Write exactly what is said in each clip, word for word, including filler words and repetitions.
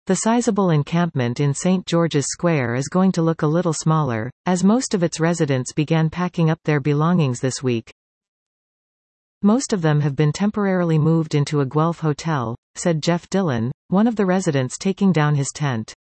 The sizable encampment in Saint George's Square is going to look a little smaller, as most of its residents began packing up their belongings this week. Most of them have been temporarily moved into a Guelph hotel, said Jeff Dillon, one of the residents taking down his tent.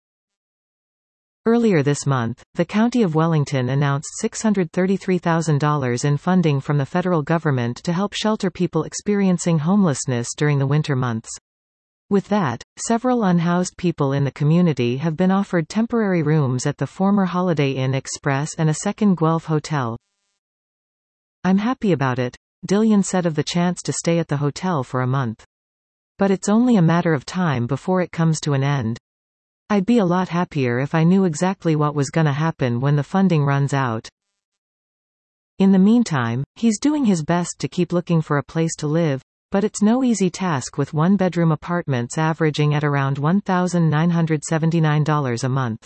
Earlier this month, the County of Wellington announced six hundred thirty-three thousand dollars in funding from the federal government to help shelter people experiencing homelessness during the winter months. With that, several unhoused people in the community have been offered temporary rooms at the former Holiday Inn Express and a second Guelph hotel. "I'm happy about it," Dillon said of the chance to stay at the hotel for a month. "But it's only a matter of time before it comes to an end. I'd be a lot happier if I knew exactly what was gonna happen when the funding runs out." In the meantime, he's doing his best to keep looking for a place to live, but it's no easy task with one-bedroom apartments averaging at around one thousand nine hundred seventy-nine dollars a month.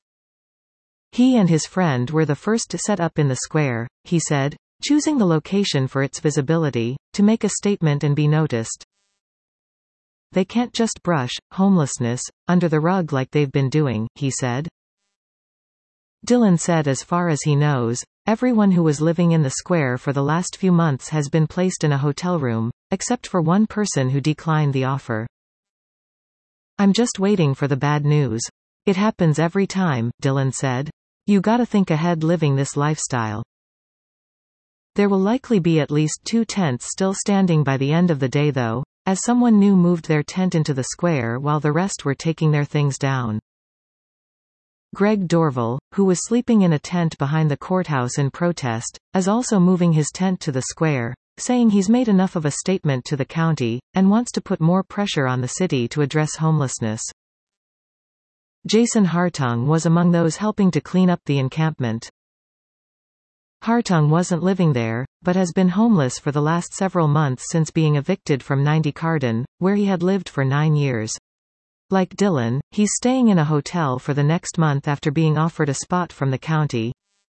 He and his friend were the first to set up in the square, he said, choosing the location for its visibility, to make a statement and be noticed. "They can't just brush homelessness under the rug like they've been doing," he said. Dillon said as far as he knows, everyone who was living in the square for the last few months has been placed in a hotel room, except for one person who declined the offer. "I'm just waiting for the bad news. It happens every time," Dillon said. "You gotta think ahead living this lifestyle." There will likely be at least two tents still standing by the end of the day though, as someone new moved their tent into the square while the rest were taking their things down. Greg Dorval, who was sleeping in a tent behind the courthouse in protest, is also moving his tent to the square, saying he's made enough of a statement to the county, and wants to put more pressure on the city to address homelessness. Jason Hartung was among those helping to clean up the encampment. Hartung wasn't living there, but has been homeless for the last several months since being evicted from ninety Carden, where he had lived for nine years. Like Dillon, he's staying in a hotel for the next month after being offered a spot from the county.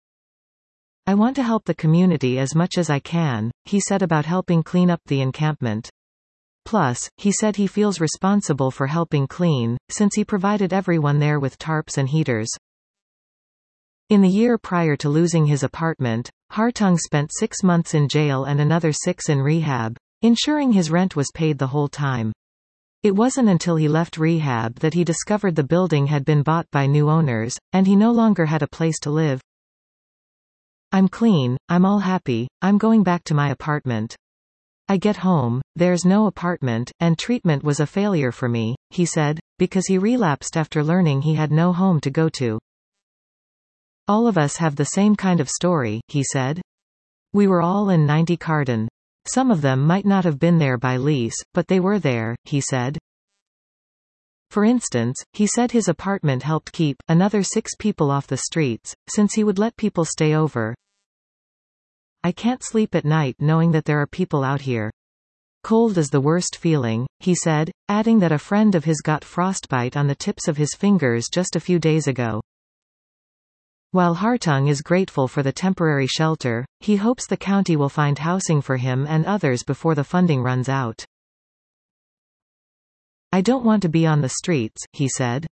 "I want to help the community as much as I can," he said about helping clean up the encampment. Plus, he said he feels responsible for helping clean, since he provided everyone there with tarps and heaters. In the year prior to losing his apartment, Hartung spent six months in jail and another six in rehab, ensuring his rent was paid the whole time. It wasn't until he left rehab that he discovered the building had been bought by new owners, and he no longer had a place to live. "I'm clean, I'm all happy, I'm going back to my apartment. I get home, there's no apartment, and treatment was a failure for me," he said, because he relapsed after learning he had no home to go to. "All of us have the same kind of story," he said. "We were all in ninety Carden. Some of them might not have been there by lease, but they were there," he said. For instance, he said his apartment helped keep another six people off the streets, since he would let people stay over. "I can't sleep at night knowing that there are people out here. Cold is the worst feeling," he said, adding that a friend of his got frostbite on the tips of his fingers just a few days ago. While Hartung is grateful for the temporary shelter, he hopes the county will find housing for him and others before the funding runs out. "I don't want to be on the streets," he said.